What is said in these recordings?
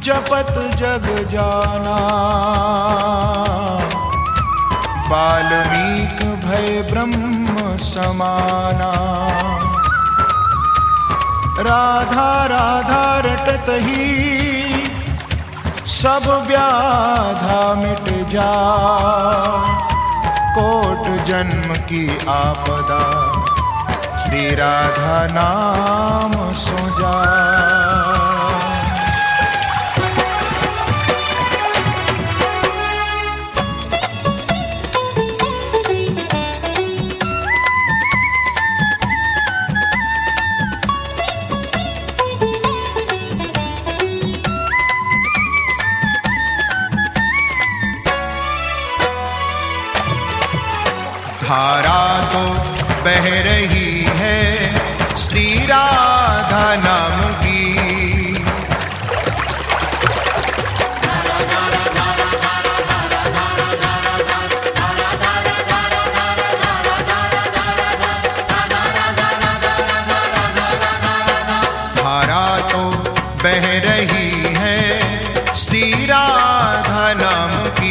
जपत जग जाना, वाल्मीक भय ब्रह्म समाना। राधा राधा रटत ही सब व्याधा मिट जा, कोट जन्म की आपदा श्री राधा नाम सो जा। धारा तो बह रही है श्री राधा नाम की, धारा तो बह रही है श्री राधा नाम की।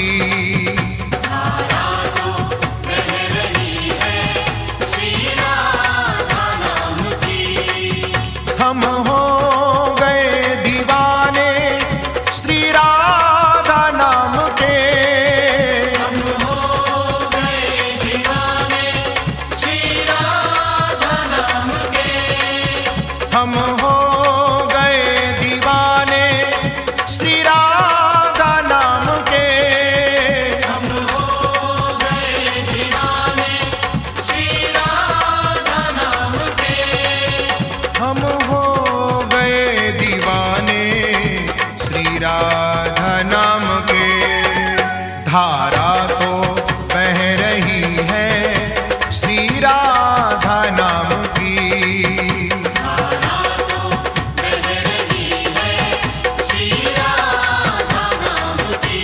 हम हो गए दीवाने श्री राधा नाम के, हम हो गए दीवाने श्री राधा नाम के, हम हो गए दीवाने श्री राधा नाम के, हम हो गए दीवाने श्री राधा नाम के, हम हो गए दीवाने श्री राधा नाम के। धारा तो बह रही है श्री राधा नाम की, धारा तो बह रही है श्री राधा नाम की।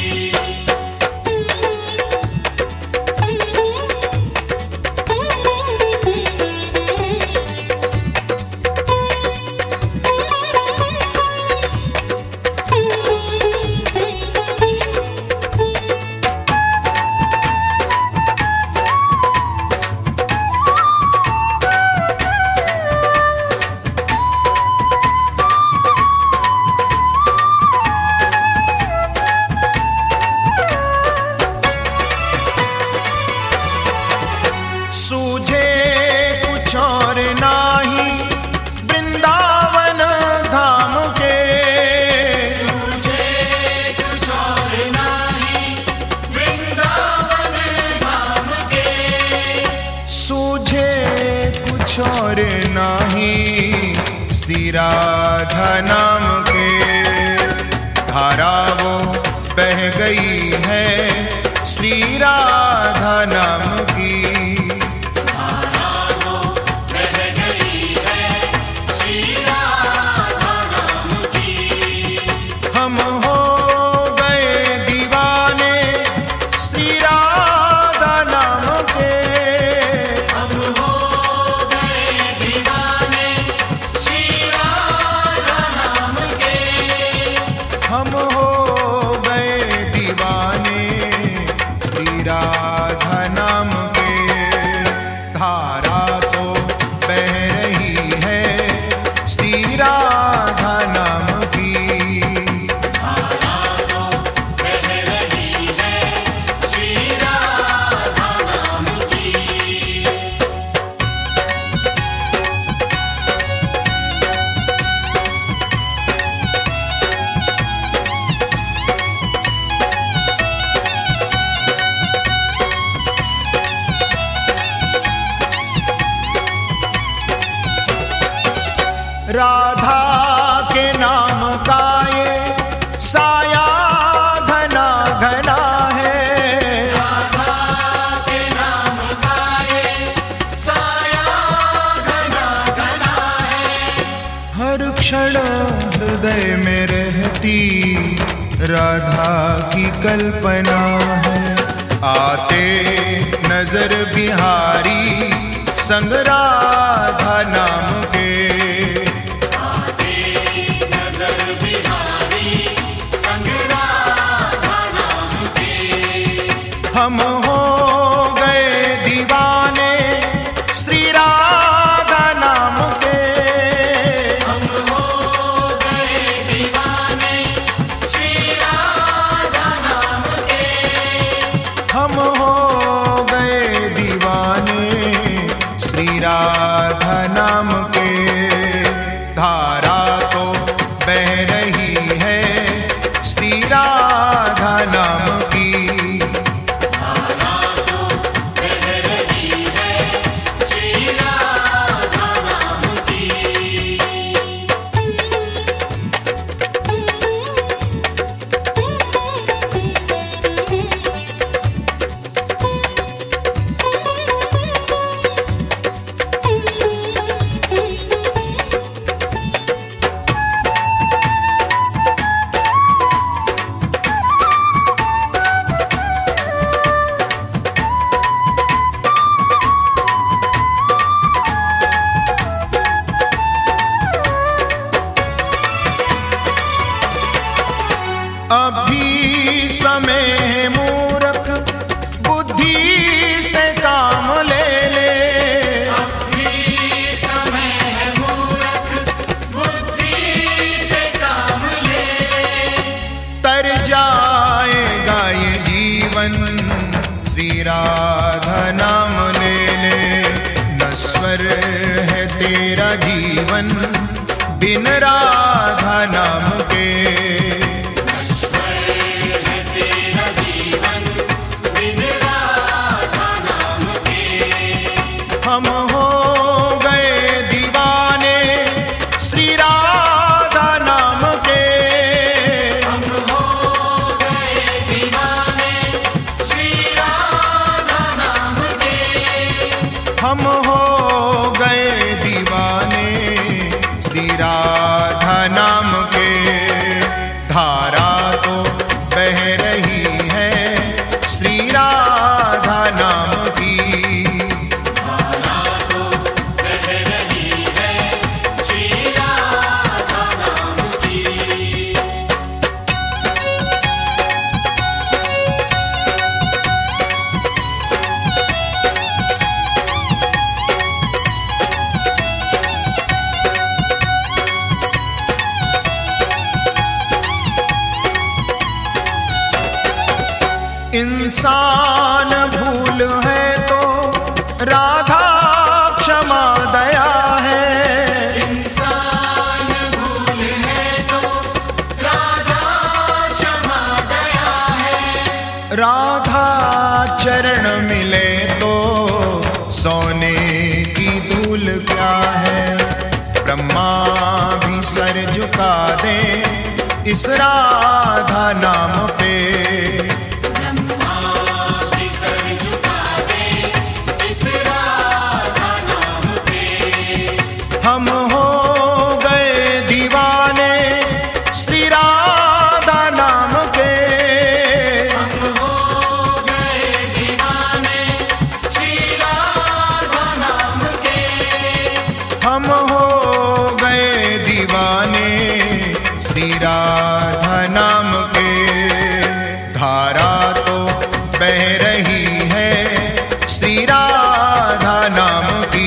सूझे कुछ और नाही वृंदावन धाम के, तुझे कुछ और नहीं वृंदावन धाम के, सूझे कुछ और नाही श्री राधा नाम के। धारा वो बह गई है श्री राधा नाम की, धारा वो बह गई है श्री राधा नाम की। हम हो गए दीवाने श्री राधा नाम के, हम हो गए दीवाने श्री राधा नाम के, हम हो गए दीवाने श्री राधा नाम के। धारा तो बह रही है श्री राधा नाम की, धारा तो बह रही है श्री राधा नाम की। राधा के नाम का ये साया घना घना है, राधा के नाम का ये साया घना घना है, हर क्षण हृदय में रहती राधा की कल्पना है। आते नजर बिहारी संग राधा नाम के, आते नजर बिहारी अभी समय मूर्ख बुद्धि से काम ले ले। अभी समय है मूर्ख बुद्धि से काम ले ले। तर जाएगा ये जीवन श्री राधा नाम ले ले। नश्वर है तेरा जीवन बिन राधा नाम के। हम हो गए दीवाने श्री राधा नाम के। हम हो गए दीवाने श्री राधा नाम के। हम हो गए दीवाने श्री राधा नाम के। धारा तो बह रही है श्री राधा नाम की। इंसान भूल है तो राधा क्षमा दया है। इंसान भूल है तो राधा क्षमा दया है। राधा चरण मिले तो सोने की धूल क्या है। ब्रह्मा भी सर झुका दे इस राधा नाम पे। हम हो गए दीवाने श्री राधा नाम के। हम हो गए दीवाने श्री राधा नाम के। हम हो गए दीवाने श्री राधा नाम के। धारा तो बह रही है श्री राधा नाम की।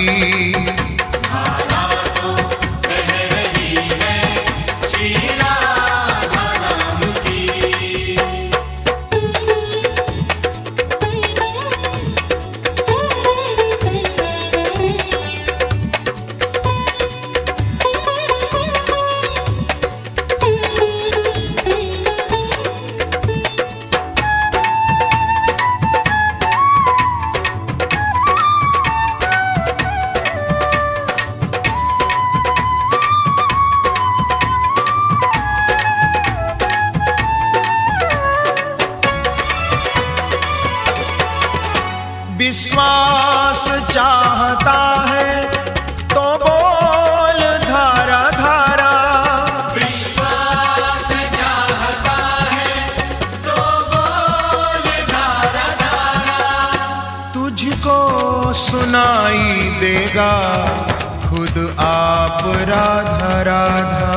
विश्वास चाहता है तो बोल धारा धारा। विश्वास चाहता है तो बोल धारा धारा। तुझको सुनाई देगा खुद आप राधा राधा।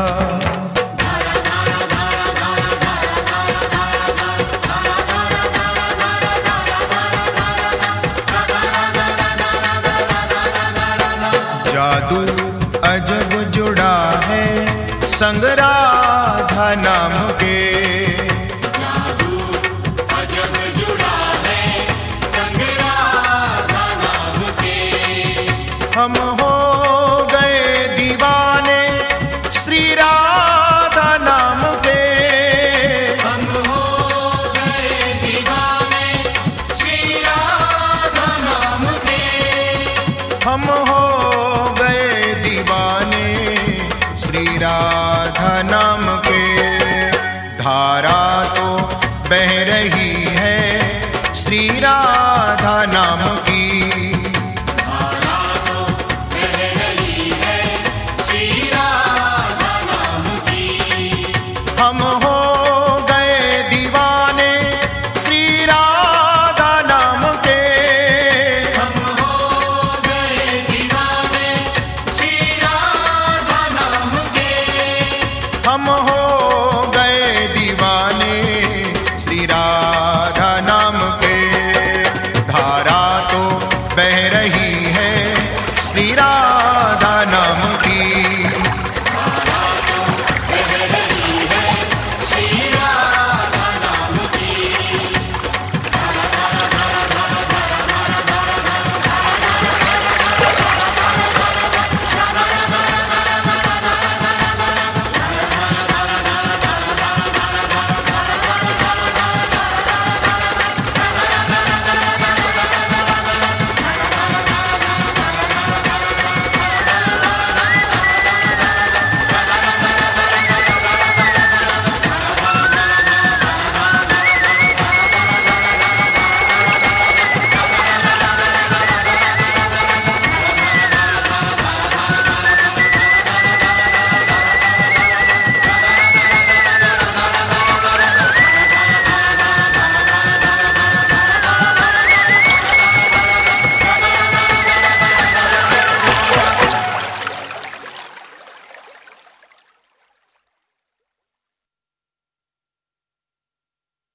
जादू अजब जुड़ा है संग राधा नाम के। जादू अजब जुड़ा है संग राधा नाम के। हम हो गए दीवाने श्री राधा नाम के। हम हो गए दीवाने श्री राधा नाम के। हम हो गए दीवाने श्री राधा नाम के। धारा तो बह रही है श्री राधा नाम की। धारा तो बह रही है श्री राधा नाम की। हम हो